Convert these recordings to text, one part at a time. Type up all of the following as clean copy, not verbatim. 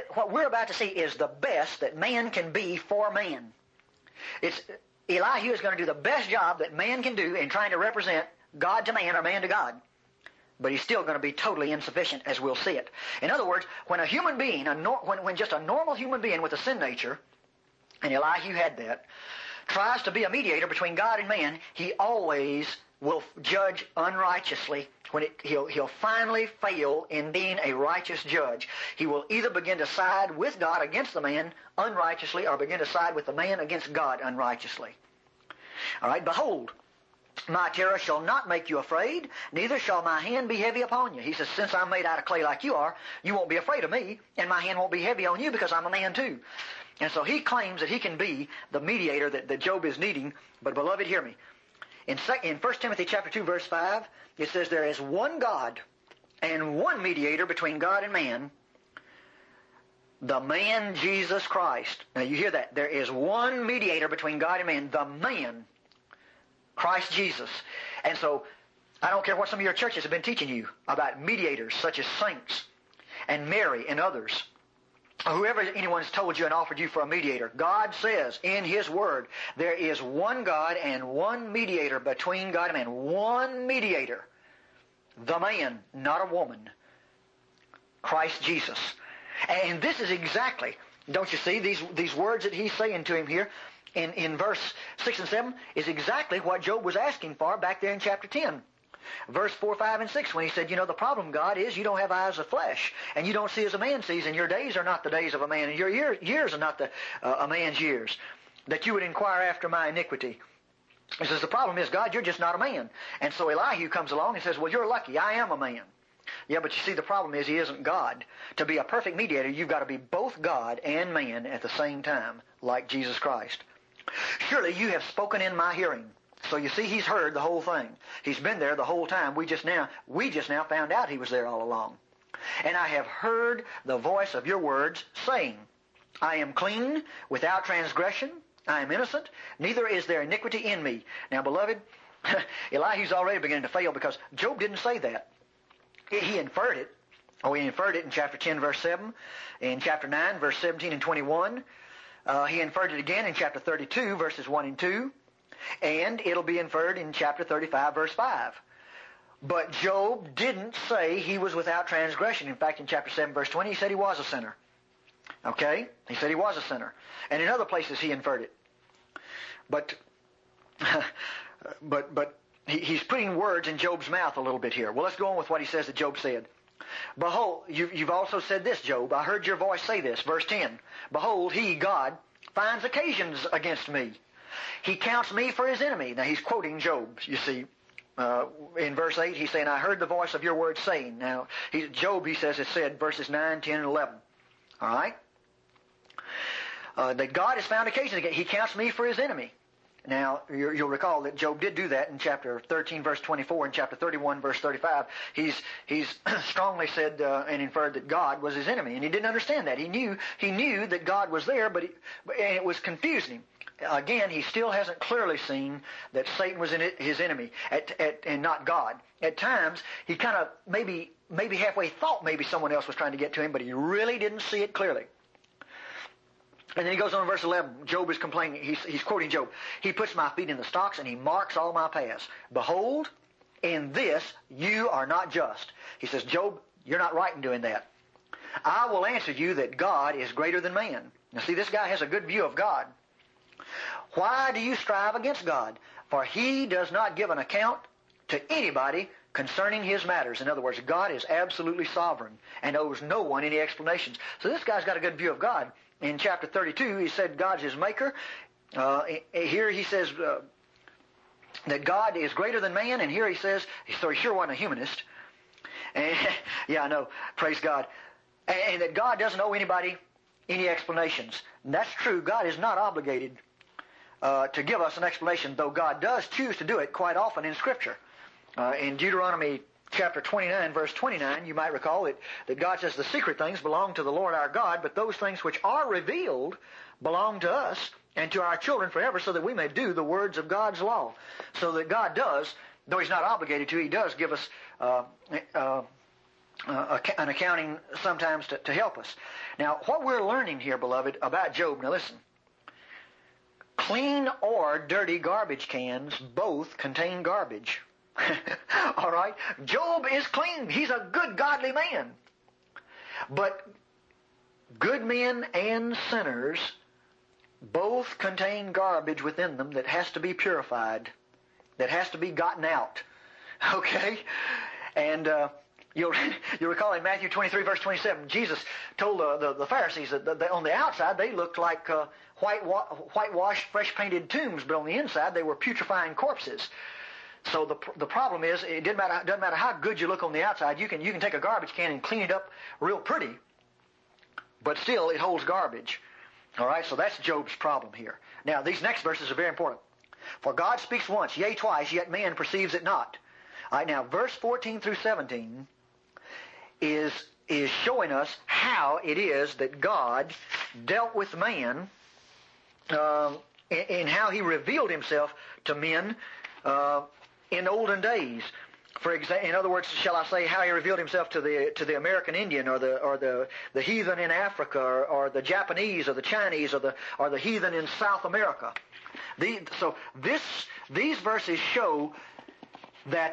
what we're about to see is the best that man can be for man. Elihu is going to do the best job that man can do in trying to represent God to man or man to God. But he's still going to be totally insufficient, as we'll see it. In other words, when a human being, when just a normal human being with a sin nature, and Elihu had that, tries to be a mediator between God and man, he always will judge unrighteously. He'll finally fail in being a righteous judge. He will either begin to side with God against the man unrighteously, or begin to side with the man against God unrighteously. All right, behold, my terror shall not make you afraid, neither shall my hand be heavy upon you. He says, since I'm made out of clay like you are, you won't be afraid of me, and my hand won't be heavy on you because I'm a man too. And so he claims that he can be the mediator that Job is needing. But beloved, hear me. In 1 Timothy chapter 2, verse 5, it says there is one God and one mediator between God and man, the man Jesus Christ. Now you hear that. There is one mediator between God and man, the man, Christ Jesus. And so, I don't care what some of your churches have been teaching you about mediators such as saints and Mary and others. Whoever anyone's told you and offered you for a mediator, God says in His Word, there is one God and one mediator between God and man. One mediator. The man, not a woman. Christ Jesus. And this is exactly, don't you see, these words that he's saying to him here in verse 6 and 7 is exactly what Job was asking for back there in chapter 10. Verse 4, 5, and 6, when he said, the problem, God, is you don't have eyes of flesh, and you don't see as a man sees, and your days are not the days of a man, and your years are not a man's years, that you would inquire after my iniquity. He says, the problem is, God, you're just not a man. And so Elihu comes along and says, well, you're lucky, I am a man. Yeah, but you see, the problem is he isn't God. To be a perfect mediator, you've got to be both God and man at the same time, like Jesus Christ. Surely you have spoken in my hearing. So you see, he's heard the whole thing. He's been there the whole time. We just now found out he was there all along. And I have heard the voice of your words, saying, I am clean, without transgression. I am innocent, neither is there iniquity in me. Now, beloved, Elihu's already beginning to fail because Job didn't say that. He inferred it. He inferred it in chapter 10, verse 7, in chapter 9, verse 17 and 21. He inferred it again in chapter 32, verses 1 and 2. And it'll be inferred in chapter 35, verse 5. But Job didn't say he was without transgression. In fact, in chapter 7, verse 20, he said he was a sinner. Okay? He said he was a sinner. And in other places he inferred it. But he's putting words in Job's mouth a little bit here. Well, let's go on with what he says that Job said. Behold, you've also said this, Job. I heard your voice say this. Verse 10. Behold, he, God, finds occasions against me. He counts me for his enemy. Now, he's quoting Job, you see. In verse 8, he's saying, I heard the voice of your word saying. Now, Job, he says, has said verses 9, 10, and 11. All right? That God has found occasions against. He counts me for his enemy. Now, you'll recall that Job did do that in chapter 13, verse 24, and chapter 31, verse 35. He's strongly said and inferred that God was his enemy, and he didn't understand that. He knew that God was there, but it was confusing him. Again, he still hasn't clearly seen that Satan was his enemy and not God. At times, he kind of maybe halfway thought maybe someone else was trying to get to him, but he really didn't see it clearly. And then he goes on in verse 11. Job is complaining. He's quoting Job. He puts my feet in the stocks and he marks all my paths. Behold, in this you are not just. He says, Job, you're not right in doing that. I will answer you that God is greater than man. Now see, this guy has a good view of God. Why do you strive against God? For he does not give an account to anybody concerning his matters. In other words, God is absolutely sovereign and owes no one any explanations. So this guy's got a good view of God. In chapter 32, he said God's his maker. Here he says that God is greater than man, and here he says, so he sure wasn't a humanist. And, yeah, I know, praise God. And that God doesn't owe anybody any explanations. And that's true. God is not obligated to give us an explanation, though God does choose to do it quite often in Scripture. In Deuteronomy chapter 29, verse 29, you might recall that God says the secret things belong to the Lord our God, but those things which are revealed belong to us and to our children forever, so that we may do the words of God's law. So that God does, though He's not obligated to, He does give us an accounting sometimes to help us. Now, what we're learning here, beloved, about Job, now listen, clean or dirty garbage cans both contain garbage. All right? Job is clean. He's a good, godly man. But good men and sinners both contain garbage within them that has to be purified, that has to be gotten out. Okay? And you'll recall in Matthew 23, verse 27, Jesus told the Pharisees that on the outside they looked like whitewashed, fresh-painted tombs, but on the inside they were putrefying corpses. So the problem is, it doesn't matter how good you look on the outside. You can take a garbage can and clean it up real pretty, but still it holds garbage. All right, so that's Job's problem here. Now, these next verses are very important. For God speaks once, yea, twice, yet man perceives it not. All right, now, verse 14 through 17 is showing us how it is that God dealt with man, in how He revealed Himself to men in olden days. For example, in other words, shall I say, how He revealed Himself to the American Indian, or the heathen in Africa, or the Japanese, or the Chinese, or the heathen in South America. These verses show that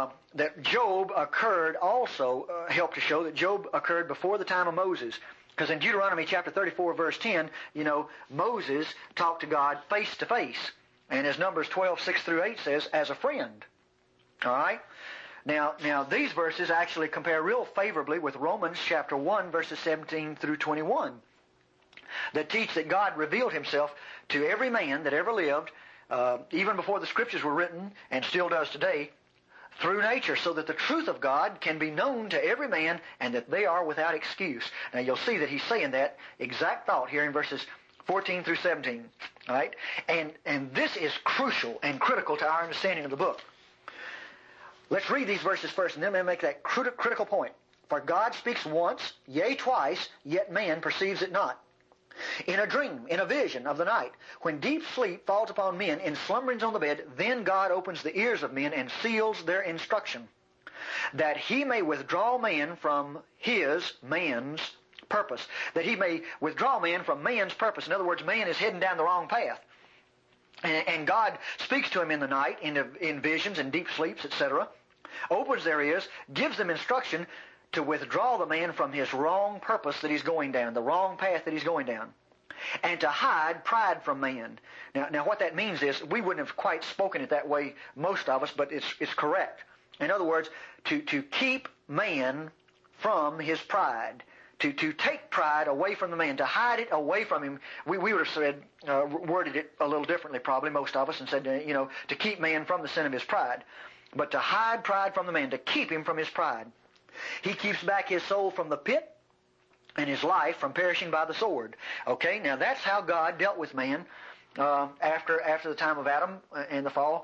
Job occurred also, help to show that Job occurred before the time of Moses. Because in Deuteronomy chapter 34, verse 10, Moses talked to God face to face. And as Numbers 12, 6 through 8 says, as a friend. All right? Now these verses actually compare real favorably with Romans chapter 1, verses 17 through 21, that teach that God revealed Himself to every man that ever lived, even before the Scriptures were written, and still does today, through nature, so that the truth of God can be known to every man, and that they are without excuse. Now you'll see that he's saying that exact thought here in verses 14 through 17. All right? And this is crucial and critical to our understanding of the book. Let's read these verses first, and then we'll make that critical point. For God speaks once, yea, twice, yet man perceives it not. In a dream, in a vision of the night, when deep sleep falls upon men in slumberings on the bed, then God opens the ears of men and seals their instruction, that He may withdraw man from man's purpose. That He may withdraw man from man's purpose. In other words, man is heading down the wrong path. And God speaks to him in the night, in visions and deep sleeps, etc., opens their ears, gives them instruction to withdraw the man from his wrong purpose that he's going down, the wrong path that he's going down, and to hide pride from man. Now what that means is, we wouldn't have quite spoken it that way, most of us, but it's correct. In other words, to keep man from his pride, to take pride away from the man, to hide it away from him. We would have said, worded it a little differently probably, most of us, and said, to keep man from the sin of his pride. But to hide pride from the man, to keep him from his pride. He keeps back his soul from the pit and his life from perishing by the sword. Okay, now that's how God dealt with man after the time of Adam and the fall,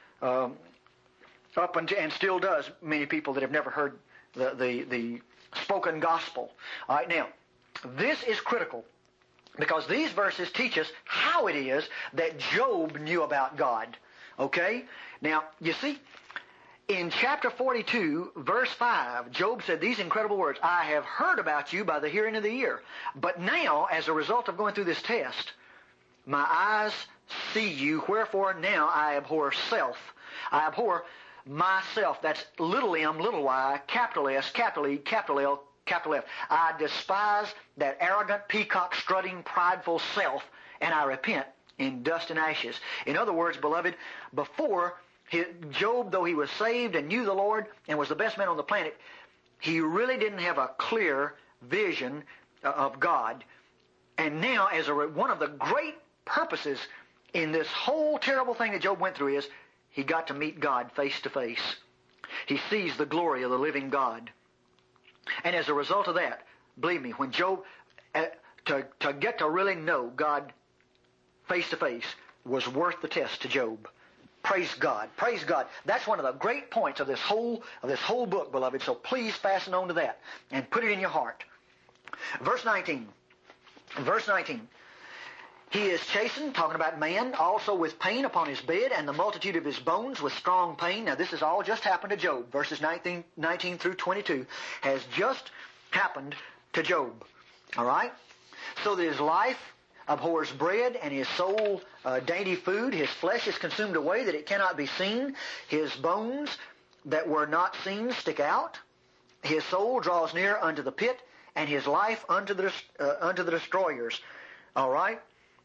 up until, and still does, many people that have never heard the spoken gospel. All right, now, this is critical because these verses teach us how it is that Job knew about God. Okay? Now, you see, in chapter 42, verse 5, Job said these incredible words, I have heard about you by the hearing of the ear, but now, as a result of going through this test, my eyes see you, wherefore now I abhor self. I abhor myself. That's little m, little y, capital S, capital E, capital L, capital F. I despise that arrogant, peacock-strutting, prideful self, and I repent in dust and ashes. In other words, beloved, before Job, though he was saved and knew the Lord and was the best man on the planet, he really didn't have a clear vision of God. And now, as one of the great purposes in this whole terrible thing that Job went through is he got to meet God face to face. He sees the glory of the living God. And as a result of that, believe me, when Job, to get to really know God face to face was worth the test to Job. Praise God. Praise God. That's one of the great points of this whole book, beloved. So please fasten on to that and put it in your heart. Verse 19. He is chastened, talking about man, also with pain upon his bed, and the multitude of his bones with strong pain. Now this has all just happened to Job. Verses 19 through 22 has just happened to Job. All right? So that his life abhors bread, and his soul dainty food. His flesh is consumed away that it cannot be seen. His bones that were not seen stick out. His soul draws near unto the pit, and his life unto the destroyers. All right?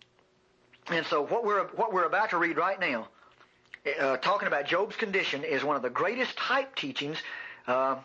And so what we're about to read right now, talking about Job's condition, is one of the greatest type teachings of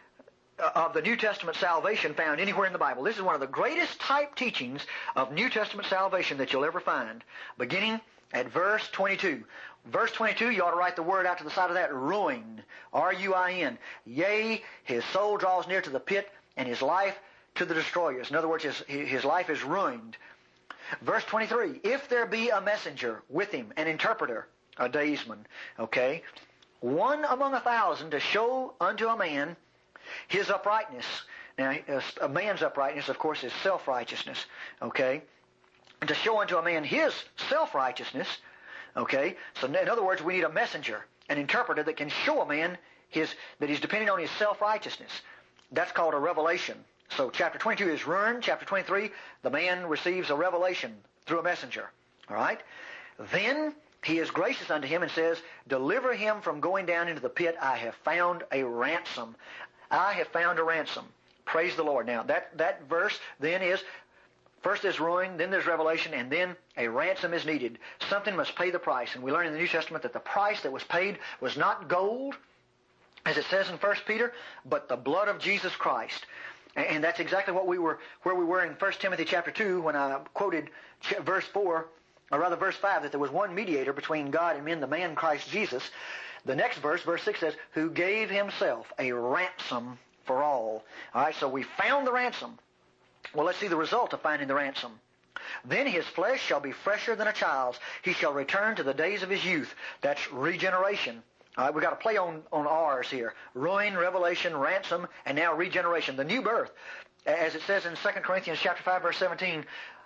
the New Testament salvation found anywhere in the Bible. This is one of the greatest type teachings of New Testament salvation that you'll ever find, beginning at verse 22. Verse 22, you ought to write the word out to the side of that, ruin, R-U-I-N. Yea, his soul draws near to the pit, and his life to the destroyers. In other words, his life is ruined. Verse 23, if there be a messenger with him, an interpreter, a daysman, okay, one among 1,000 to show unto a man his uprightness. Now, a man's uprightness, of course, is self-righteousness, okay, to show unto a man his self-righteousness, okay, so in other words, we need a messenger, an interpreter that can show a man that he's depending on his self-righteousness. That's called a revelation. So chapter 22 is ruined. Chapter 23, the man receives a revelation through a messenger. All right? Then he is gracious unto him and says, deliver him from going down into the pit. I have found a ransom. I have found a ransom. Praise the Lord. Now, that verse then is, first there's ruin, then there's revelation, and then a ransom is needed. Something must pay the price. And we learn in the New Testament that the price that was paid was not gold, as it says in 1 Peter, but the blood of Jesus Christ. And that's exactly where we were in 1 Timothy chapter 2 when I quoted verse 4, or rather verse 5, that there was one mediator between God and men, the man Christ Jesus. The next verse, verse 6 says, who gave himself a ransom for all. All right, so we found the ransom. Well, let's see the result of finding the ransom. Then his flesh shall be fresher than a child's. He shall return to the days of his youth. That's regeneration. All right, we've got to play on R's here. Ruin, revelation, ransom, and now regeneration, the new birth. As it says in 2 Corinthians chapter 5, verse 17,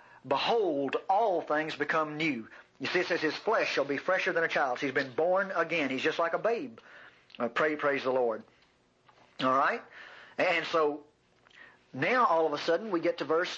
behold, all things become new. You see, it says his flesh shall be fresher than a child's. He's been born again. He's just like a babe. Praise the Lord. All right? And so now all of a sudden we get to verse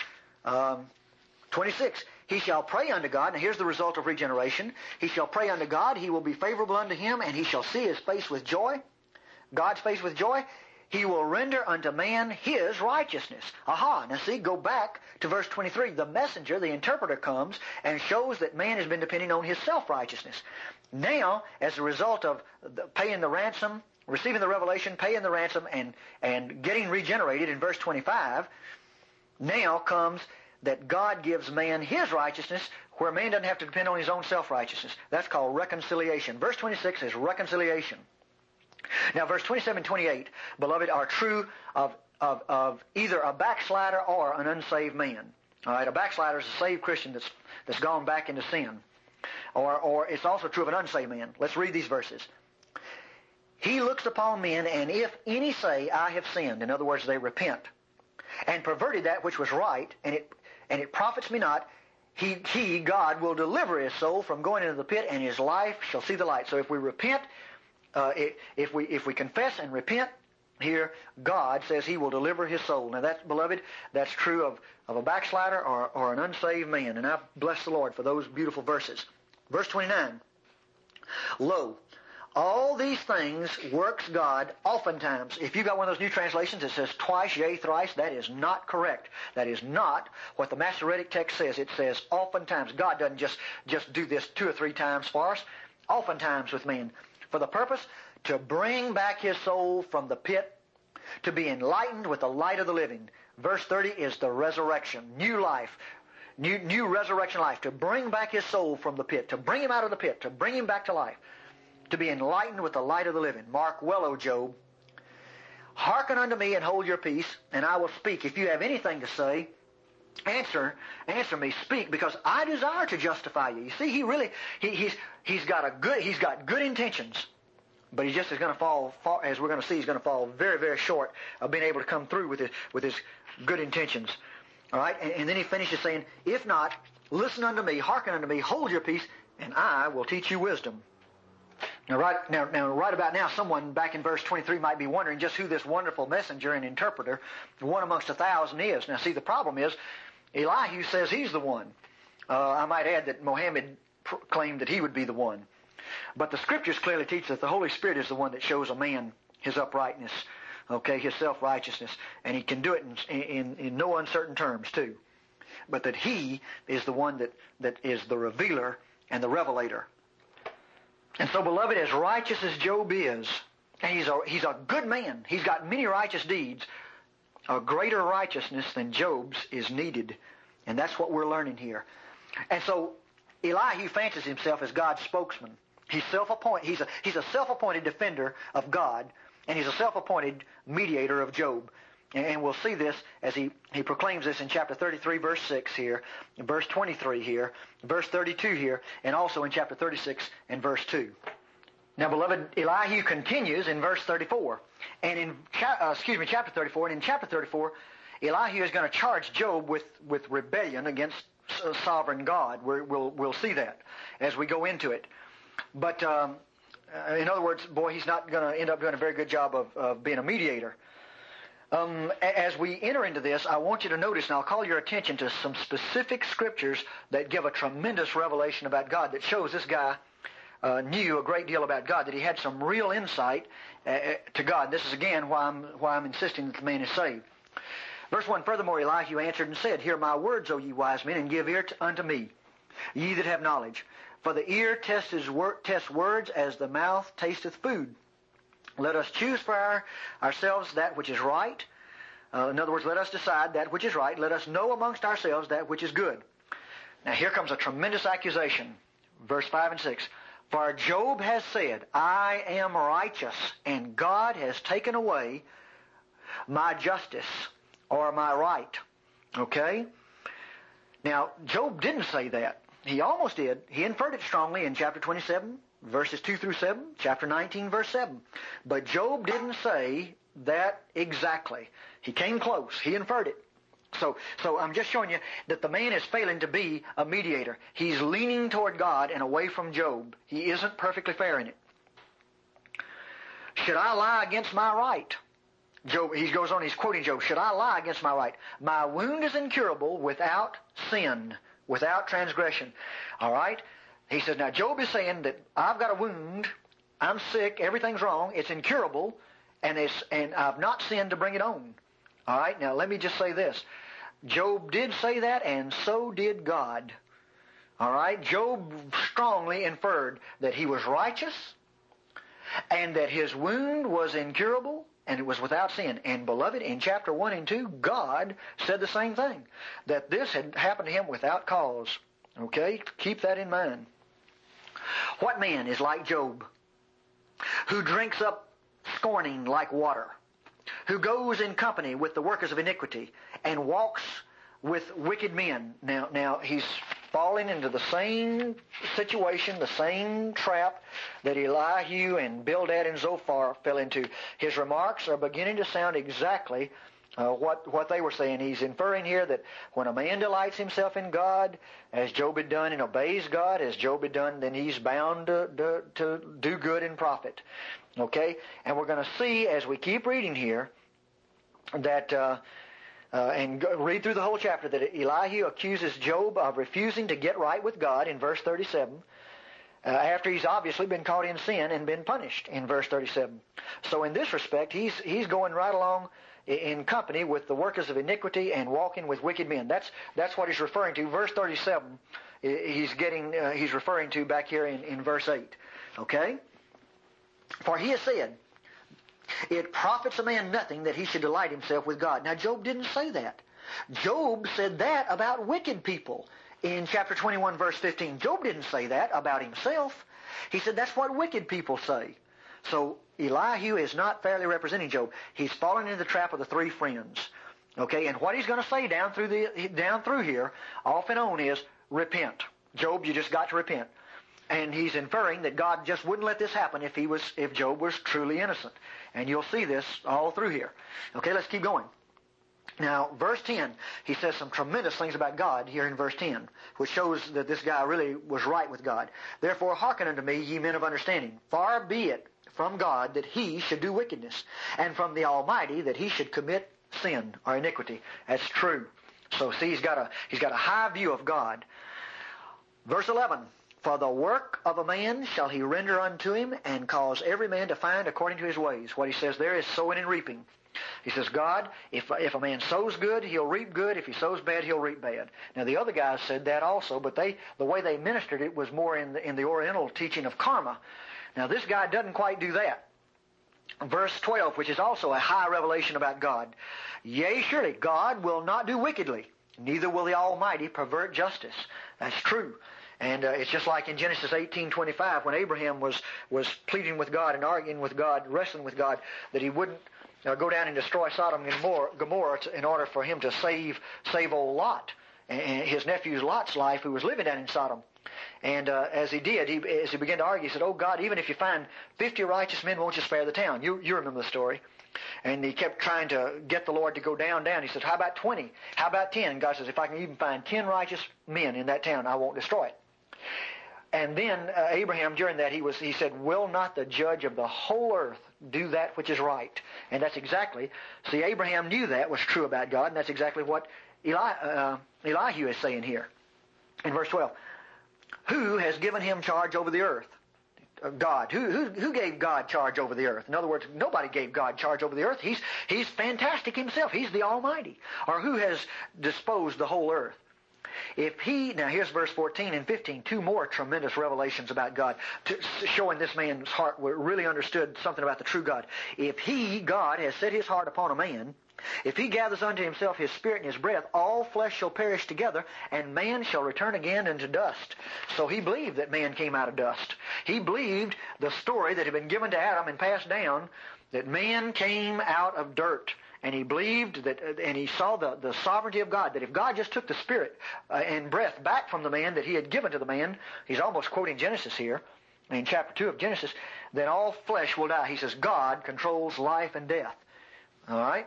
26. He shall pray unto God. Now here's the result of regeneration. He shall pray unto God. He will be favorable unto him, and he shall see his face with joy. God's face with joy. He will render unto man his righteousness. Aha. Now see, go back to verse 23. The messenger, the interpreter, comes and shows that man has been depending on his self-righteousness. Now, as a result of paying the ransom, receiving the revelation, paying the ransom, and getting regenerated in verse 25, now comes that God gives man his righteousness, where man doesn't have to depend on his own self-righteousness. That's called reconciliation. Verse 26 is reconciliation. Now, verse 27 and 28, beloved, are true of either a backslider or an unsaved man. All right, a backslider is a saved Christian that's gone back into sin. Or it's also true of an unsaved man. Let's read these verses. He looks upon men, and if any say, I have sinned, in other words, they repent, and perverted that which was right, and it profits me not, he, God, will deliver his soul from going into the pit, and his life shall see the light. So if we repent, if we confess and repent, here God says he will deliver his soul. Now that's, beloved, that's true of a backslider or an unsaved man. And I bless the Lord for those beautiful verses. Verse 29, lo, all these things works God oftentimes. If you've got one of those new translations that says twice, yea, thrice, that is not correct. That is not what the Masoretic text says. It says oftentimes. God doesn't just do this 2 or 3 times for us. Oftentimes with man. For the purpose to bring back his soul from the pit, to be enlightened with the light of the living. Verse 30 is the resurrection, new life, new resurrection life, to bring back his soul from the pit, to bring him out of the pit, to bring him back to life, to be enlightened with the light of the living. Mark well, O Job, hearken unto me and hold your peace, and I will speak. If you have anything to say, answer me, speak, because I desire to justify you. You see, he's got good intentions, but he just is going to fall, as we're going to see, he's going to fall very, very short of being able to come through with his good intentions. All right, and then he finishes saying, if not, Listen unto me, hearken unto me, hold your peace, and I will teach you wisdom. Now, right about now, someone back in verse 23 might be wondering just who this wonderful messenger and interpreter, one amongst 1,000, is. Now, see, the problem is, Elihu says he's the one. I might add that Mohammed claimed that he would be the one. But the Scriptures clearly teach that the Holy Spirit is the one that shows a man his uprightness, okay, his self-righteousness, and he can do it in no uncertain terms, too. But that he is the one that is the revealer and the revelator. And so, beloved, as righteous as Job is, and he's a good man, he's got many righteous deeds, a greater righteousness than Job's is needed. And that's what we're learning here. And so, Elihu fancies himself as God's spokesman. He's self-appointed. He's a self-appointed defender of God, and he's a self-appointed mediator of Job. And we'll see this as he proclaims this in chapter 33, verse 6 here, in verse 23 here, verse 32 here, and also in chapter 36 and verse 2. Now, beloved, Elihu continues in verse 34, and in chapter 34, and in chapter 34, Elihu is going to charge Job with rebellion against sovereign God. We'll see that as we go into it. But in other words, boy, he's not going to end up doing a very good job of being a mediator. As we enter into this, I want you to notice, and I'll call your attention to some specific scriptures that give a tremendous revelation about God that shows this guy knew a great deal about God, that he had some real insight to God. This is again why I'm insisting that the man is saved. Verse 1, furthermore, Elihu answered and said, Hear my words, O ye wise men, and give ear unto me, ye that have knowledge. For the ear tests words as the mouth tasteth food. Let us choose for ourselves that which is right. In other words, let us decide that which is right. Let us know amongst ourselves that which is good. Now here comes a tremendous accusation. Verse 5 and 6. For Job has said, I am righteous, and God has taken away my justice, or my right. Okay? Now, Job didn't say that. He almost did. He inferred it strongly in chapter 27, verses 2 through 7, chapter 19, verse 7. But Job didn't say that exactly. He came close. He inferred it. So I'm just showing you that the man is failing to be a mediator. He's leaning toward God and away from Job. He isn't perfectly fair in it. Should I lie against my right? Job, he goes on, he's quoting Job. Should I lie against my right? My wound is incurable without sin, without transgression. All right? He says, now Job is saying that I've got a wound, I'm sick, everything's wrong, it's incurable, and I've not sinned to bring it on. All right? Now let me just say this. Job did say that, and so did God. All right? Job strongly inferred that he was righteous, and that his wound was incurable, and it was without sin. And beloved, in chapter 1 and 2, God said the same thing, that this had happened to him without cause. Okay? Keep that in mind. What man is like Job, who drinks up scorning like water, who goes in company with the workers of iniquity, and walks with wicked men? Now he's falling into the same situation, the same trap that Elihu and Bildad and Zophar fell into. His remarks are beginning to sound exactly what they were saying. He's inferring here that when a man delights himself in God, as Job had done, and obeys God, as Job had done, then he's bound to do good and profit. Okay? And we're going to see, as we keep reading here, that read through the whole chapter, that Elihu accuses Job of refusing to get right with God in verse 37, after he's obviously been caught in sin and been punished in verse 37. So in this respect, he's going right along in company with the workers of iniquity and walking with wicked men. That's what he's referring to. Verse 37, he's referring to back here in verse 8. Okay? For he has said, it profits a man nothing that he should delight himself with God. Now, Job didn't say that. Job said that about wicked people in chapter 21, verse 15. Job didn't say that about himself. He said that's what wicked people say. So Elihu is not fairly representing Job. He's fallen into the trap of the three friends. Okay, and what he's going to say down through here, off and on, is repent. Job, you just got to repent. And he's inferring that God just wouldn't let this happen if Job was truly innocent. And you'll see this all through here. Okay, let's keep going. Now, verse 10, he says some tremendous things about God here in verse 10, which shows that this guy really was right with God. Therefore, hearken unto me, ye men of understanding. Far be it from God that he should do wickedness, and from the Almighty that he should commit sin or iniquity. That's true. So see, he's got a high view of God. Verse 11, for the work of a man shall he render unto him, and cause every man to find according to his ways. What he says there is sowing and reaping. He says, God, if a man sows good, he'll reap good. If he sows bad, he'll reap bad. Now, the other guys said that also, but the way they ministered it was more in the Oriental teaching of karma. Now, this guy doesn't quite do that. Verse 12, which is also a high revelation about God. Yea, surely God will not do wickedly, neither will the Almighty pervert justice. That's true. And it's just like in Genesis 18:25, when Abraham was pleading with God and arguing with God, wrestling with God, that he wouldn't go down and destroy Sodom and Gomorrah in order for him to save old Lot and his nephew Lot's life, who was living down in Sodom. And as he did, as he began to argue, he said, oh God, even if you find 50 righteous men, won't you spare the town? You remember the story. And he kept trying to get the Lord to go down. He said, how about 20? How about 10? And God says, if I can even find 10 righteous men in that town, I won't destroy it. And then Abraham, during that, he said, will not the judge of the whole earth do that which is right? And that's exactly, see, Abraham knew that was true about God, and that's exactly what Elihu is saying here. In verse 12, who has given him charge over the earth? God. Who gave God charge over the earth? In other words, nobody gave God charge over the earth. He's fantastic himself. He's the Almighty. Or who has disposed the whole earth? Now here's verse 14 and 15, two more tremendous revelations about God, showing this man's heart really understood something about the true God. If he, God, has set his heart upon a man, if he gathers unto himself his spirit and his breath, all flesh shall perish together, and man shall return again into dust. So he believed that man came out of dust. He believed the story that had been given to Adam and passed down, that man came out of dirt. And he believed that, and he saw the sovereignty of God, that if God just took the spirit and breath back from the man that he had given to the man, he's almost quoting Genesis here, in chapter 2 of Genesis, then all flesh will die. He says God controls life and death. All right?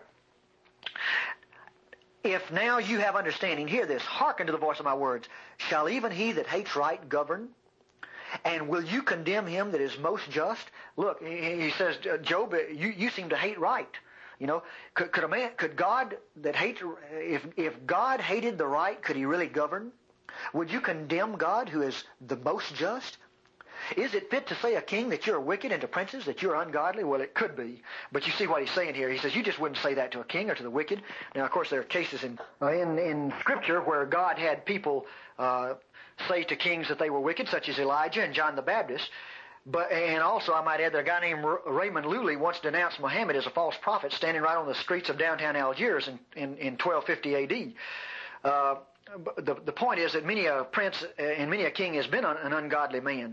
If now you have understanding, hear this, hearken to the voice of my words. Shall even he that hates right govern? And will you condemn him that is most just? Look, he says, Job, you seem to hate right. You know, could God that hates, if God hated the right, could he really govern? Would you condemn God who is the most just? Is it fit to say a king that you're wicked, and to princes that you're ungodly? Well, it could be. But you see what he's saying here. He says you just wouldn't say that to a king or to the wicked. Now, of course, there are cases in Scripture where God had people say to kings that they were wicked, such as Elijah and John the Baptist. And also, I might add, that a guy named Raymond Lully once denounced Muhammad as a false prophet, standing right on the streets of downtown Algiers in 1250 A.D. The point is that many a prince and many a king has been an ungodly man,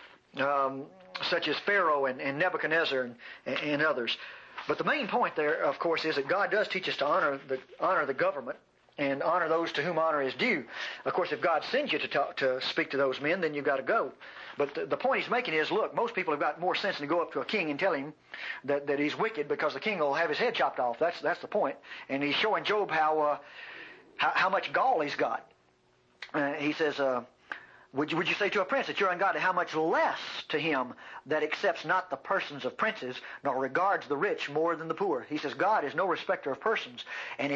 such as Pharaoh and Nebuchadnezzar and others. But the main point there, of course, is that God does teach us to honor the government and honor those to whom honor is due. Of course, if God sends you to speak to those men, then you've got to go. But the point he's making is, look, most people have got more sense than to go up to a king and tell him that he's wicked, because the king will have his head chopped off. That's the point. And he's showing Job how much gall he's got. He says, would you say to a prince that you're ungodly? How much less to him that accepts not the persons of princes, nor regards the rich more than the poor? He says God is no respecter of persons. And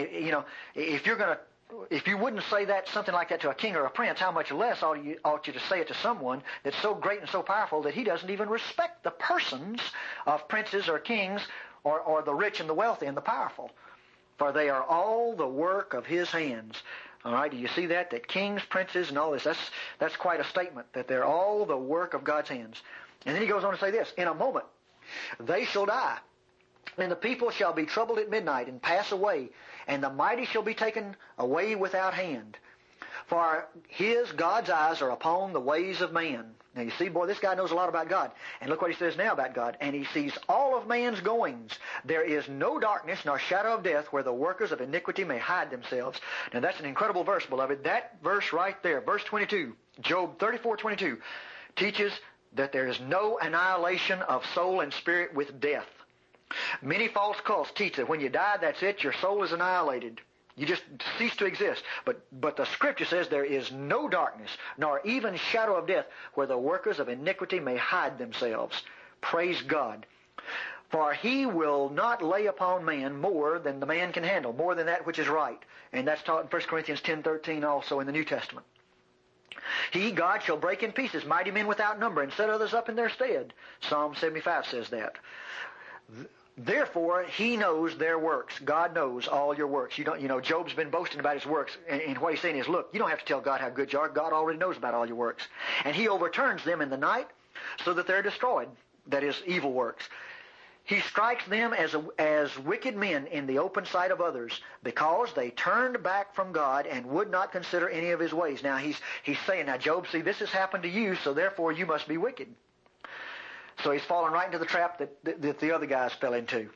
if you wouldn't say something like that to a king or a prince, how much less ought you to say it to someone that's so great and so powerful that he doesn't even respect the persons of princes or kings or the rich and the wealthy and the powerful? For they are all the work of his hands. All right, do you see that? That kings, princes, and all this, that's quite a statement, that they're all the work of God's hands. And then he goes on to say this, in a moment they shall die, and the people shall be troubled at midnight and pass away, and the mighty shall be taken away without hand. For God's eyes are upon the ways of man. Now you see, boy, this guy knows a lot about God. And look what he says now about God. And he sees all of man's goings. There is no darkness nor shadow of death where the workers of iniquity may hide themselves. Now that's an incredible verse, beloved. That verse right there, verse 22, Job 34:22, teaches that there is no annihilation of soul and spirit with death. Many false cults teach that when you die, that's it, your soul is annihilated. You just cease to exist. But the Scripture says there is no darkness, nor even shadow of death, where the workers of iniquity may hide themselves. Praise God. For he will not lay upon man more than the man can handle, more than that which is right. And that's taught in 1 Corinthians 10:13 also in the New Testament. He, God, shall break in pieces mighty men without number and set others up in their stead. Psalm 75 says that. Therefore, he knows their works. God knows all your works. Job's been boasting about his works. And what he's saying is, look, you don't have to tell God how good you are. God already knows about all your works. And he overturns them in the night so that they're destroyed. That is, evil works. He strikes them as wicked men in the open sight of others, because they turned back from God and would not consider any of his ways. Now he's saying, now Job, see, this has happened to you, so therefore you must be wicked. So he's fallen right into the trap that the other guys fell into.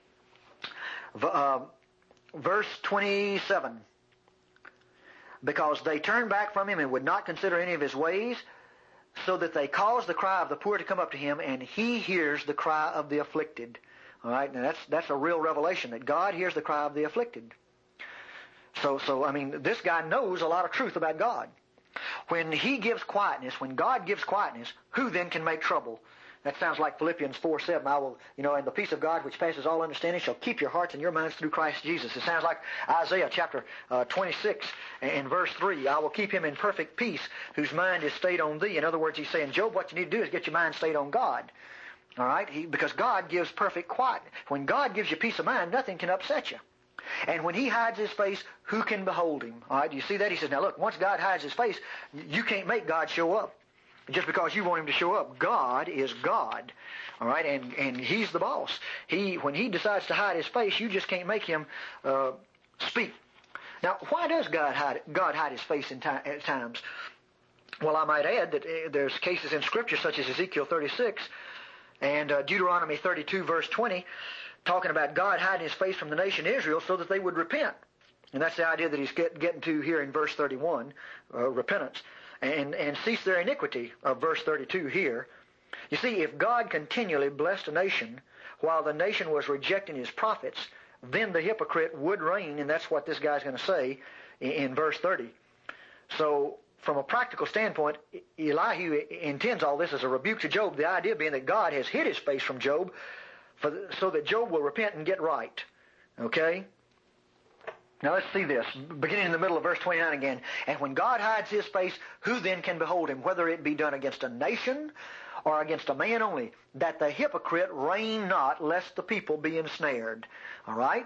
Verse 27. Because they turned back from him and would not consider any of his ways, so that they cause the cry of the poor to come up to him, and he hears the cry of the afflicted. All right, now that's a real revelation, that God hears the cry of the afflicted. So I mean, this guy knows a lot of truth about God. When he gives quietness, when God gives quietness, who then can make trouble? That sounds like Philippians 4:7. I will, and the peace of God which passes all understanding shall keep your hearts and your minds through Christ Jesus. It sounds like Isaiah chapter 26 and verse 3. I will keep him in perfect peace whose mind is stayed on thee. In other words, he's saying, Job, what you need to do is get your mind stayed on God. All right? Because God gives perfect quiet. When God gives you peace of mind, nothing can upset you. And when he hides his face, who can behold him? All right? Do you see that? He says, now look, once God hides his face, you can't make God show up. Just because you want him to show up. God is God. All right? And he's the boss. When he decides to hide his face, you just can't make him speak. Now, why does God hide his face at times? Well, I might add that there's cases in Scripture such as Ezekiel 36 and Deuteronomy 32 verse 20 talking about God hiding his face from the nation Israel so that they would repent. And that's the idea that he's getting to here in verse 31, repentance. And cease their iniquity of verse 32 here. You see, if God continually blessed a nation while the nation was rejecting his prophets, then the hypocrite would reign, and that's what this guy's going to say in verse 30. So, from a practical standpoint, Elihu intends all this as a rebuke to Job, the idea being that God has hid his face from Job so that Job will repent and get right. Okay? Now let's see this, beginning in the middle of verse 29 again. And when God hides his face, who then can behold him, whether it be done against a nation or against a man only, that the hypocrite reign not, lest the people be ensnared. All right?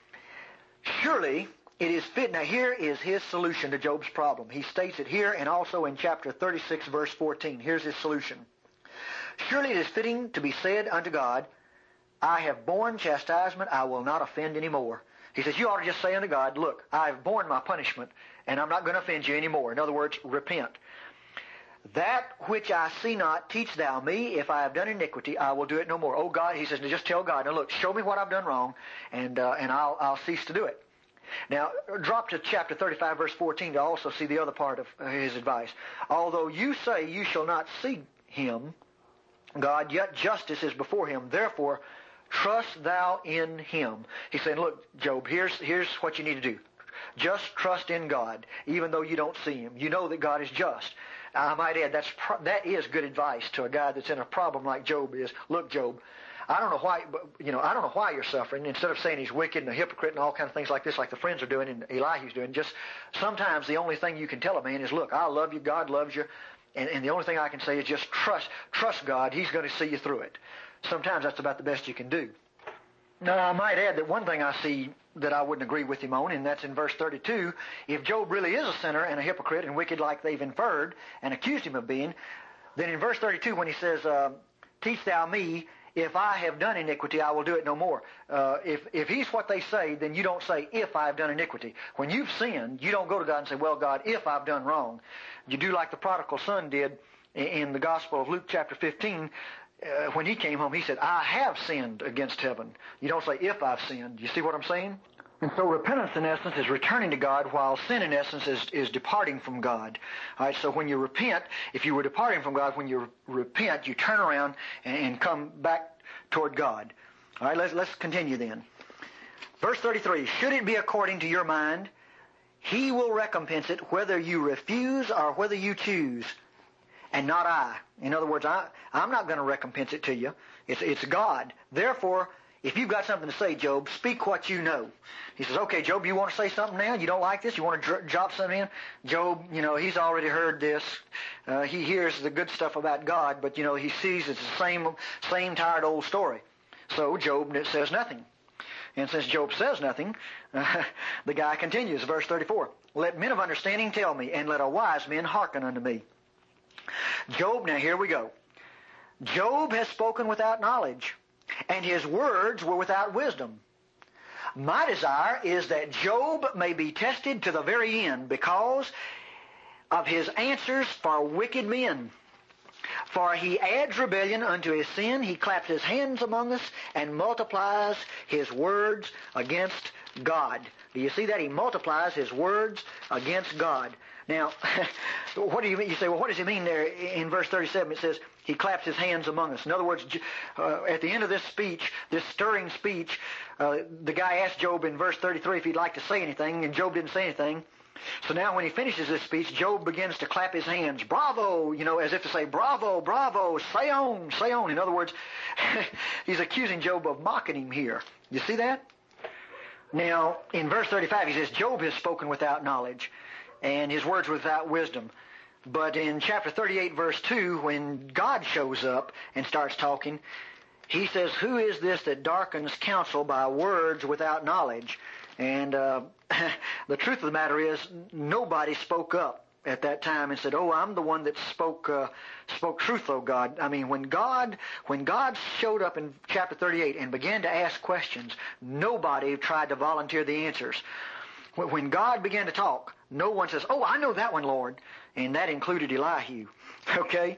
Surely it is fit. Now here is his solution to Job's problem. He states it here and also in chapter 36, verse 14. Here's his solution. Surely it is fitting to be said unto God, I have borne chastisement, I will not offend any more. He says, you ought to just say unto God, look, I have borne my punishment, and I'm not going to offend you anymore. In other words, repent. That which I see not, teach thou me. If I have done iniquity, I will do it no more. Oh God, he says, just tell God, now look, show me what I've done wrong, and I'll cease to do it. Now, drop to chapter 35, verse 14 to also see the other part of his advice. Although you say you shall not see him, God, yet justice is before him. Therefore, trust thou in him. He's saying, look, Job, here's what you need to do. Just trust in God, even though you don't see him. You know that God is just. I might add, that is good advice to a guy that's in a problem like Job is. Look, Job, I don't know why you're suffering. Instead of saying he's wicked and a hypocrite and all kinds of things like this, like the friends are doing and Elihu's doing, just sometimes the only thing you can tell a man is, look, I love you, God loves you, and the only thing I can say is just trust God. He's going to see you through it. Sometimes that's about the best you can do. Now, I might add that one thing I see that I wouldn't agree with him on, and that's in verse 32. If Job really is a sinner and a hypocrite and wicked like they've inferred and accused him of being, then in verse 32 when he says, teach thou me, if I have done iniquity, I will do it no more. If he's what they say, then you don't say, if I have done iniquity. When you've sinned, you don't go to God and say, well, God, if I've done wrong. You do like the prodigal son did in the Gospel of Luke chapter 15. When he came home, he said, I have sinned against heaven. You don't say, if I've sinned. You see what I'm saying? And so repentance, in essence, is returning to God, while sin, in essence, is departing from God. All right, so when you repent, if you were departing from God, when you repent, you turn around and come back toward God. All right, let's continue then. Verse 33, should it be according to your mind, he will recompense it whether you refuse or whether you choose, and not I. In other words, I'm not going to recompense it to you. It's God. Therefore, if you've got something to say, Job, speak what you know. He says, okay, Job, you want to say something now? You don't like this? You want to drop something in? Job, he's already heard this. He hears the good stuff about God, but, he sees it's the same tired old story. So Job says nothing. And since Job says nothing, the guy continues, verse 34. Let men of understanding tell me, and let a wise man hearken unto me. Job, now here we go. Job has spoken without knowledge, and his words were without wisdom. My desire is that Job may be tested to the very end because of his answers for wicked men. For he adds rebellion unto his sin, he claps his hands among us, and multiplies his words against God. Do you see that? He multiplies his words against God. Now, what do you mean? You say, well, what does he mean there in verse 37? It says, he claps his hands among us. In other words, at the end of this speech, this stirring speech, the guy asked Job in verse 33 if he'd like to say anything, and Job didn't say anything. So now when he finishes this speech, Job begins to clap his hands. Bravo! As if to say, bravo, bravo, say on, say on. In other words, he's accusing Job of mocking him here. You see that? Now, in verse 35, he says, Job has spoken without knowledge, and his words without wisdom. But in chapter 38, verse 2, when God shows up and starts talking, he says, who is this that darkens counsel by words without knowledge? And the truth of the matter is, nobody spoke up at that time and said, oh, I'm the one that spoke truth, oh God. I mean, when God showed up in chapter 38 and began to ask questions, nobody tried to volunteer the answers. When God began to talk, no one says, oh, I know that one, Lord. And that included Elihu. Okay?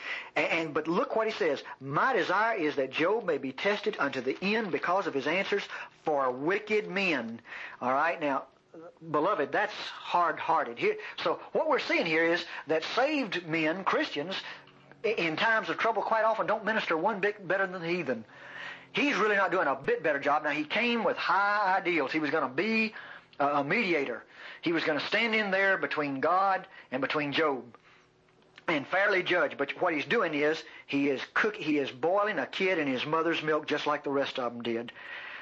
But look what he says. My desire is that Job may be tested unto the end because of his answers for wicked men. All right? Now, beloved, that's hard-hearted. So what we're seeing here is that saved men, Christians, in times of trouble quite often don't minister one bit better than the heathen. He's really not doing a bit better job. Now, he came with high ideals. He was going to be a mediator. He was going to stand in there between God and between Job and fairly judge. But what he's doing is he is boiling a kid in his mother's milk just like the rest of them did.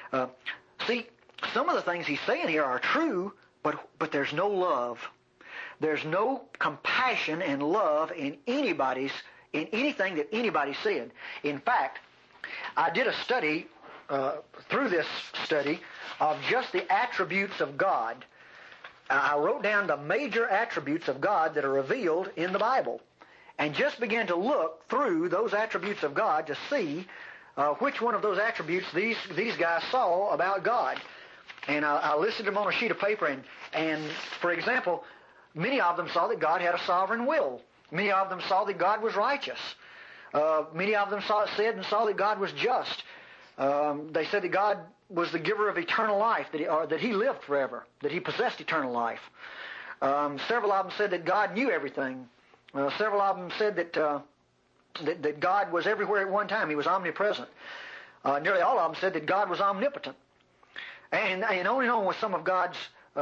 See, some of the things he's saying here are true, but there's no love. There's no compassion and love in anything that anybody said. In fact, I did a study through this study of just the attributes of God. I wrote down the major attributes of God that are revealed in the Bible and just began to look through those attributes of God to see which one of those attributes these guys saw about God. And I listed them on a sheet of paper, and for example, many of them saw that God had a sovereign will. Many of them saw that God was righteous. Many of them saw that God was just. They said that God was the giver of eternal life, that He lived forever, that He possessed eternal life. Several of them said that God knew everything. Several of them said that God was everywhere at one time. He was omnipresent. Nearly all of them said that God was omnipotent. And on with some of God's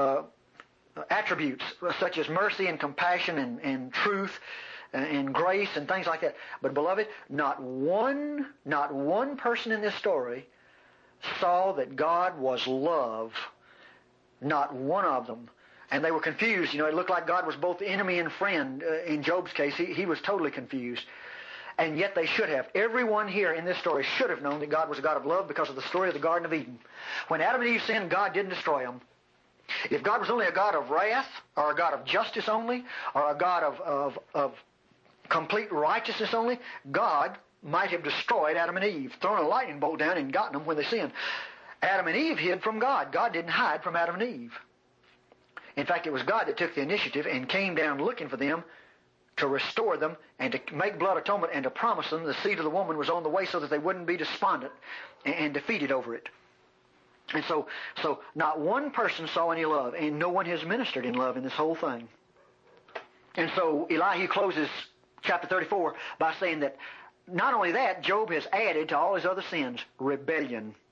attributes, such as mercy and compassion and truth and grace and things like that. But beloved, not one person in this story saw that God was love. Not one of them. And they were confused. It looked like God was both enemy and friend. In Job's case, he was totally confused. And yet they should have. Everyone here in this story should have known that God was a God of love because of the story of the Garden of Eden. When Adam and Eve sinned, God didn't destroy them. If God was only a God of wrath, or a God of justice only, or a God of complete righteousness only, God might have destroyed Adam and Eve, thrown a lightning bolt down and gotten them when they sinned. Adam and Eve hid from God. God didn't hide from Adam and Eve. In fact, it was God that took the initiative and came down looking for them to restore them and to make blood atonement and to promise them the seed of the woman was on the way so that they wouldn't be despondent and defeated over it. And so not one person saw any love, and no one has ministered in love in this whole thing. And so Elihu closes chapter 34 by saying that not only that, Job has added to all his other sins rebellion.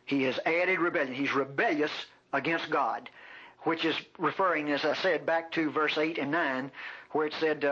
He has added rebellion. He's rebellious against God, which is referring, as I said, back to verse 8 and 9, where it said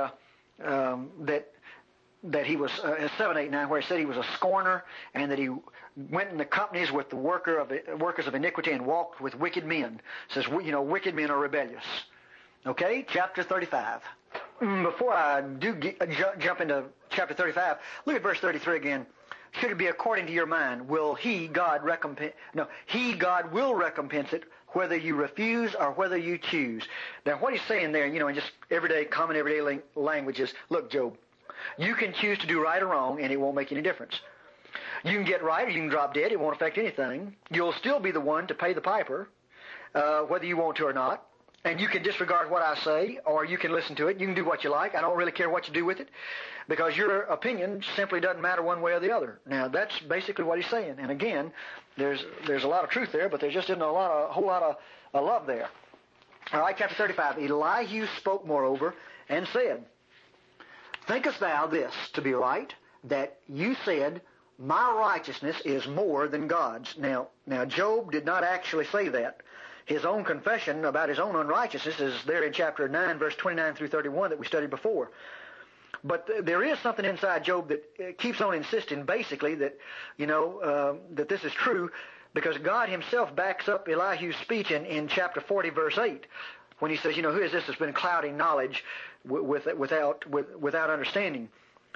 that he was, 7, 8, 9, where it said he was a scorner, and that he went in the companies with the workers of iniquity and walked with wicked men. It says, wicked men are rebellious. Okay, chapter 35. Before I do jump into chapter 35, look at verse 33 again. Should it be according to your mind, God will recompense it, whether you refuse or whether you choose. Now, what he's saying there, in just common everyday language is, look, Job, you can choose to do right or wrong, and it won't make any difference. You can get right or you can drop dead. It won't affect anything. You'll still be the one to pay the piper, whether you want to or not. And you can disregard what I say, or you can listen to it. You can do what you like. I don't really care what you do with it, because your opinion simply doesn't matter one way or the other. Now, that's basically what he's saying. And again, there's a lot of truth there, but there just isn't a whole lot of love there. All right, chapter 35. Elihu spoke, moreover, and said, thinkest thou this to be right, that you said, my righteousness is more than God's? Now, Job did not actually say that. His own confession about his own unrighteousness is there in chapter 9, verse 29 through 31 that we studied before. But there is something inside Job that keeps on insisting, basically, that, that this is true, because God himself backs up Elihu's speech in chapter 40, verse 8, when he says, who is this that's been clouding knowledge without understanding?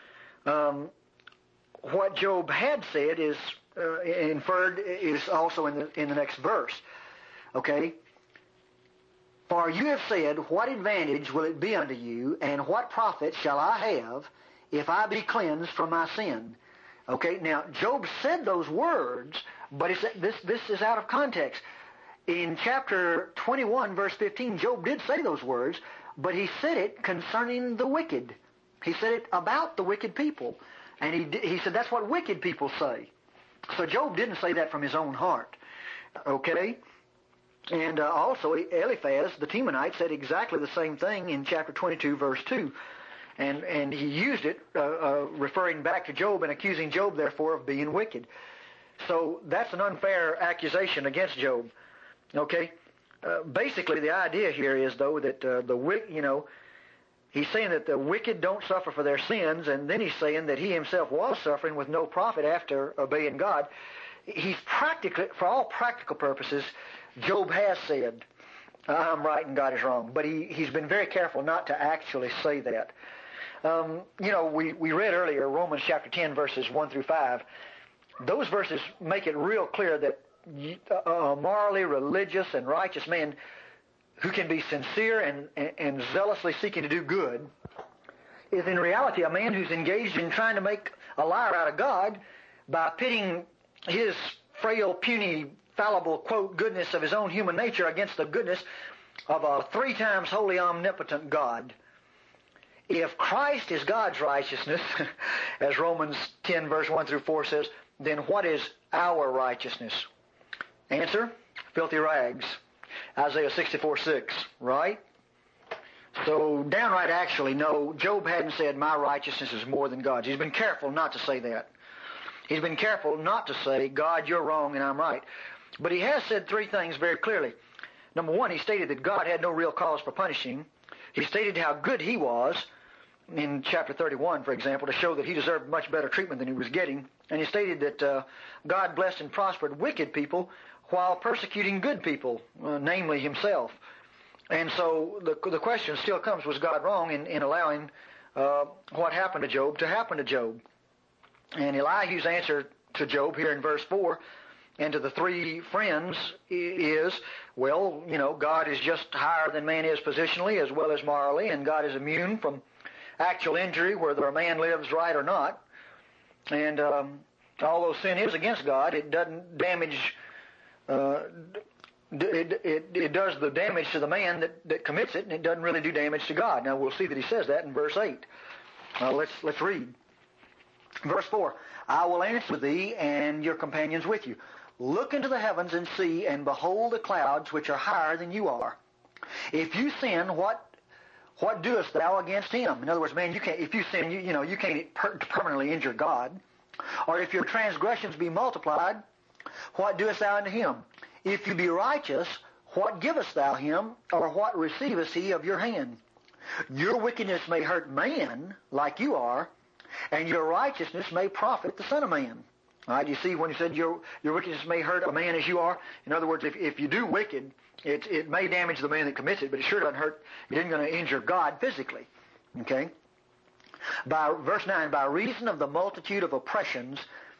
What Job had said is inferred is also in the next verse. Okay? For you have said, what advantage will it be unto you, and what profit shall I have if I be cleansed from my sin? Okay, now Job said those words, but this is out of context. In chapter 21, verse 15, Job did say those words, but he said it concerning the wicked. He said it about the wicked people. And he said that's what wicked people say. So Job didn't say that from his own heart. Okay? And also Eliphaz, the Temanite, said exactly the same thing in chapter 22, verse 2. And he used it, referring back to Job and accusing Job, therefore, of being wicked. So that's an unfair accusation against Job. Okay? Basically, the idea here is, though, that he's saying that the wicked don't suffer for their sins, and then he's saying that he himself was suffering with no profit after obeying God. He's practically, for all practical purposes, Job has said, I'm right and God is wrong. But he's been very careful not to actually say that. We read earlier Romans chapter 10, verses 1 through 5. Those verses make it real clear that a morally religious and righteous man who can be sincere and zealously seeking to do good is in reality a man who's engaged in trying to make a liar out of God by pitting his frail, puny, fallible, quote, goodness of his own human nature against the goodness of a 3 times holy, omnipotent God. If Christ is God's righteousness, as Romans 10, verse 1 through 4 says, then what is our righteousness? Answer, filthy rags. Isaiah 64, 6, right? So, downright actually, no, Job hadn't said, my righteousness is more than God's. He's been careful not to say that. He's been careful not to say, God, you're wrong and I'm right. But he has said 3 things very clearly. Number 1, he stated that God had no real cause for punishing him. He stated how good he was in chapter 31, for example, to show that he deserved much better treatment than he was getting. And he stated that God blessed and prospered wicked people while persecuting good people, namely himself. And so the question still comes, was God wrong in allowing what happened to Job to happen to Job? And Elihu's answer to Job here in verse 4 and to the 3 friends is, well, God is just higher than man is positionally as well as morally, and God is immune from actual injury whether a man lives right or not. And although sin is against God, it doesn't damage, it does the damage to the man that commits it, and it doesn't really do damage to God. Now, we'll see that he says that in verse 8. Let's read. Verse 4, I will answer thee and your companions with you. Look into the heavens and see, and behold the clouds which are higher than you are. If you sin, what doest thou against him? In other words, man, you can't. If you sin, you can't permanently injure God. Or if your transgressions be multiplied, what doest thou unto him? If you be righteous, what givest thou him, or what receivest he of your hand? Your wickedness may hurt man, like you are, and your righteousness may profit the Son of Man. All right, you see when he said your wickedness may hurt a man as you are? In other words, if you do wicked, it may damage the man that commits it, but it sure doesn't hurt. It isn't going to injure God physically. Okay? Verse 9, by reason of the multitude of oppressions,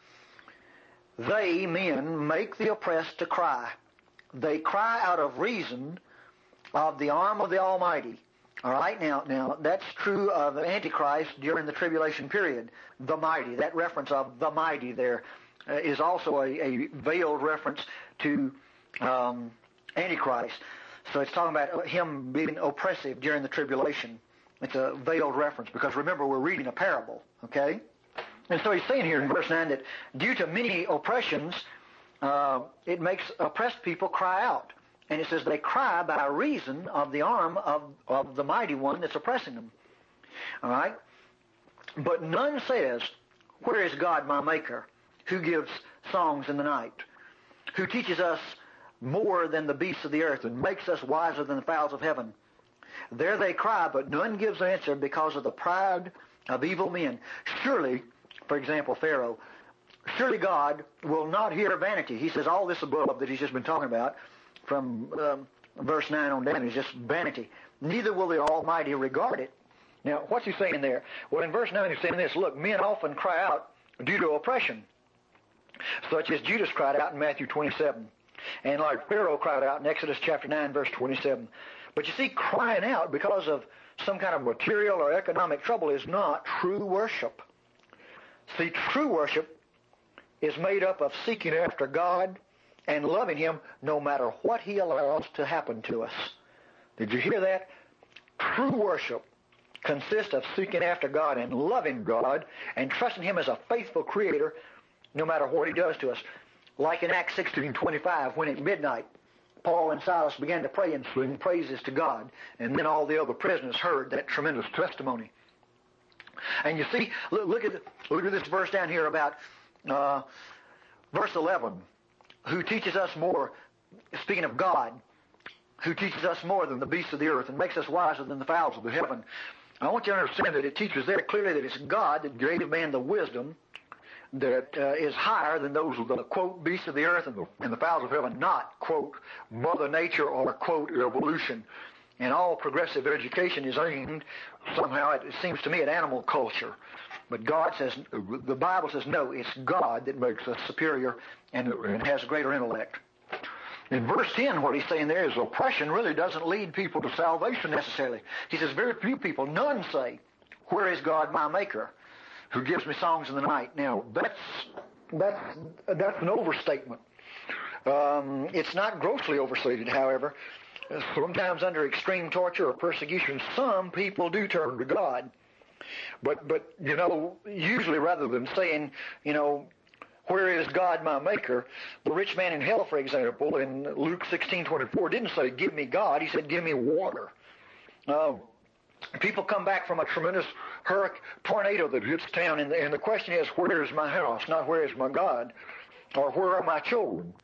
they, men, make the oppressed to cry. They cry out of reason of the arm of the Almighty. All right, now that's true of the Antichrist during the tribulation period. The mighty, that reference of the mighty there is also a veiled reference to Antichrist. So it's talking about him being oppressive during the tribulation. It's a veiled reference because remember we're reading a parable, okay? And so he's saying here in verse 9 that due to many oppressions, it makes oppressed people cry out. And it says they cry by reason of the arm of the mighty one that's oppressing them. All right? But none says, where is God my maker, who gives songs in the night, who teaches us more than the beasts of the earth and makes us wiser than the fowls of heaven? There they cry, but none gives answer because of the pride of evil men. Surely, for example, Pharaoh, surely God will not hear vanity. He says all this above that he's just been talking about from verse 9 on down is just vanity. Neither will the Almighty regard it. Now, what's he saying there? Well, in verse 9 he's saying this, look, men often cry out due to oppression, such as Judas cried out in Matthew 27, and like Pharaoh cried out in Exodus chapter 9, verse 27. But you see, crying out because of some kind of material or economic trouble is not true worship. See, true worship is made up of seeking after God and loving him no matter what he allows to happen to us. Did you hear that? True worship consists of seeking after God and loving God and trusting him as a faithful creator no matter what he does to us. Like in Acts 16:25, when at midnight Paul and Silas began to pray and sing praises to God, and then all the other prisoners heard that tremendous testimony. And you see, look at this verse down here about verse 11. Who teaches us more, speaking of God, who teaches us more than the beasts of the earth and makes us wiser than the fowls of the heaven. I want you to understand that it teaches there clearly that it's God that gave man the wisdom that is higher than those of the, quote, beasts of the earth and the fowls of heaven, not, quote, Mother Nature or, quote, evolution. And all progressive education is aimed somehow, it seems to me, at animal culture. But God says, the Bible says, no, it's God that makes us superior and has greater intellect. In verse 10, what he's saying there is oppression really doesn't lead people to salvation necessarily. He says, very few people, none say, where is God my maker, who gives me songs in the night? Now, that's an overstatement. It's not grossly overstated, however. Sometimes under extreme torture or persecution, some people do turn to God. But you know, usually rather than saying, you know, where is God my maker, the rich man in hell, for example, in Luke 16:24, didn't say, give me God. He said, give me water. People come back from a tremendous tornado that hits town, and the question is, where is my house, not where is my God, or where are my children?